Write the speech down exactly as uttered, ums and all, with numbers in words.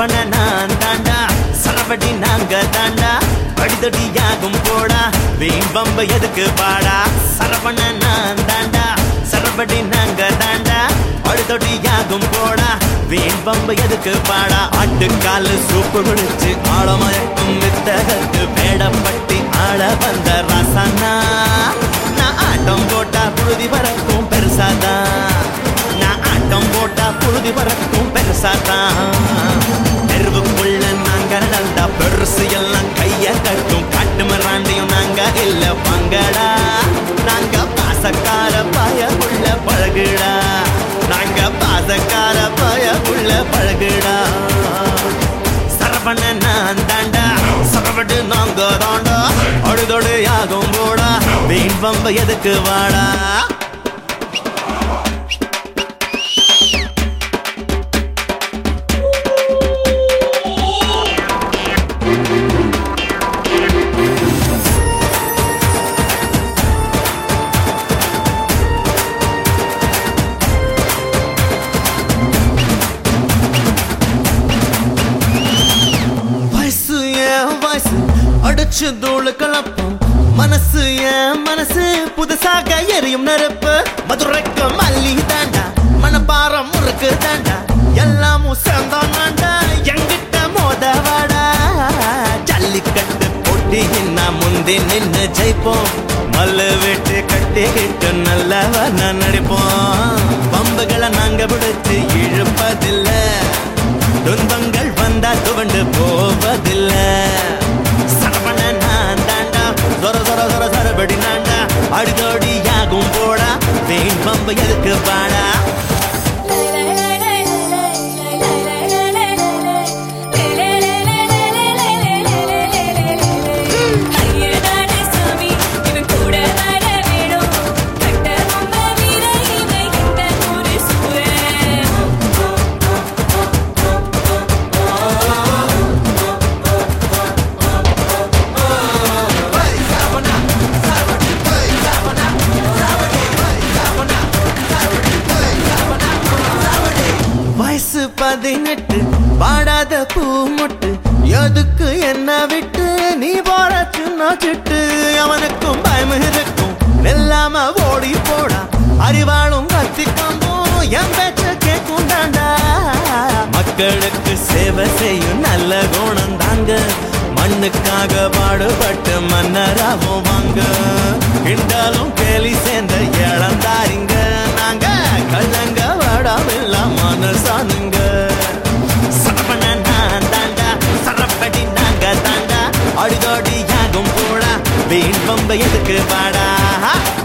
சரவண நான் தாண்டா சரவடி நாங்க தாண்டா அடிதடியாகும் போடா வீண் பம்ப எதுக்கு பாடா சரவண நான் தாண்டா சரவடி நாங்க தாண்டா அடிதடியாகும் போடா வீண் பம்ப எதுக்கு பாடா ஆட்டுக்காலு சூப்பு குளிச்சு ஆழமயக்கும் வித்தகத்து வேடப்பட்டி ஆள வந்த ரசனா நான் ஆட்டம் போட்டா புழுதி பறக்கும் பெருசாதான் நான் ஆட்டம் போட்டா புழுதி பறக்கும் பெருசாதான் தெருவுக்குள்ள நாங்க நடந்தா பெருசு எல்லாம் கைய கட்டும் காட்டு மராண்டியும் நாங்க இல்ல பங்கடா நாங்க பாசக்கார பயக்குள்ள பழகுடா நாங்க பாசக்கார பயக்குள்ள பழகுடா சரவண நான் தாண்டா சரவடு நாங்க தாண்டா அழுதொடு யாகும் போடா வீண் பம்ப எதுக்கு வாடா அடிச்சு தூளு கலப்பும் மனசு என் மனசு புதுசாக எரியும் நெருப்பு மதுரைக்கு மல்லி தாண்டா மனப்பாரம் முறுக்கு தாண்டா எல்லாமும் சேர்ந்தாண்டா எங்கிட்ட மோதவாடா ஜல்லிக்கட்டு போட்டி என்ன முந்தி நின்று ஜெயிப்போம் மல்லு வெட்டு கட்டிக்கிட்டு நல்லவன நடிப்போம் பம்புகளை நாங்க பிடிச்சு இழுப்பதில்ல துன்பங்கள் வந்தா துவண்டு போவதில்லை சரவண நான் தாண்டா சொர சொர சொர சரபடி நாண்டா அடிதோடி யாகும் போடா வீண் பம்ப எதுக்கு பாடா வயசு பதினெட்டு பாடாத பூ முட்டு எதுக்கு என்ன விட்டு நீ போற சின்ன சிட்டு அவனுக்கும் பயம் இருக்கும் வெல்லாம ஓடி போடா அறிவாளும் கத்திக்கம்பும் என் பேச்ச கேட்கும் தாண்டா மக்களுக்கு சேவை செய்யும் நல்ல குணம் தாங்க மண்ணுக்காக பாடுபட்டு மன்னராவும் வாங்க கிண்டாலும் கேலி சேர்ந்த இளந்தாரிங்க நாங்க கள்ளங்க வாடாமில்ல மனசானுங்க சரவண நான் தாண்டா சரப்படி நாங்க தாண்டா அடிதோடி யாகும் போடா வீண் பம்ப எதுக்கு பாடா